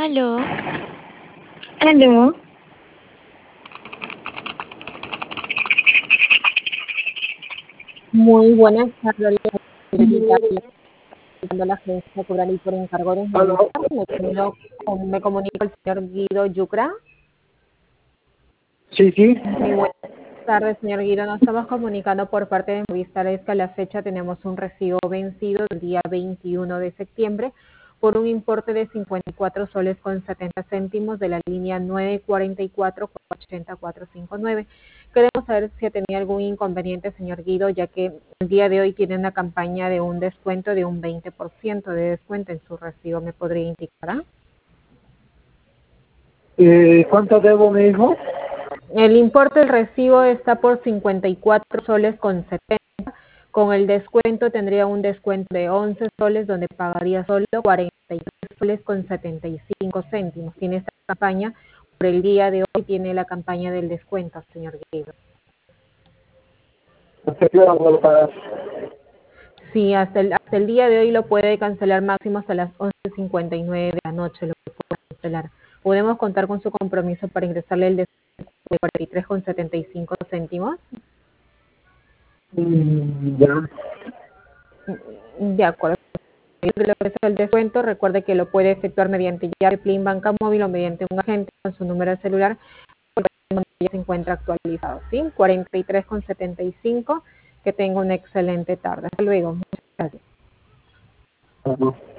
Aló. Aló. Muy buenas tardes, la agencia Cobrani por encargo de Aló. me comunico el señor Guido Yucra. Sí, sí. Muy buenas tardes, señor Guido. Nos estamos comunicando por parte de Movistar. Es que a la fecha tenemos un recibo vencido del día 21 de septiembre por un importe de 54 soles con 70 céntimos de la línea 944-480-459. Queremos saber si tenía algún inconveniente, señor Guido, ya que el día de hoy tiene una campaña de un descuento de un 20% de descuento en su recibo. ¿Me podría indicar? ¿Cuánto debo, mi hijo? El importe del recibo está por 54 soles con 70. Con el descuento tendría un descuento de 11 soles donde pagaría solo 43 soles con 75 céntimos. Tiene esta campaña por el día de hoy, tiene la campaña del descuento, señor Guido. ¿Hasta qué hora puedo pagar? Sí, hasta el día de hoy lo puede cancelar máximo hasta las 11:59 de la noche, lo puede cancelar. Podemos contar con su compromiso para ingresarle el descuento de 43 con 75 céntimos. Ya. De acuerdo. El descuento, recuerde que lo puede efectuar mediante llave, PLIN, banca móvil o mediante un agente con su número de celular, donde ya se encuentra actualizado, ¿sí? 43,75. Que tenga una excelente tarde. Hasta luego. Muchas gracias. Ajá.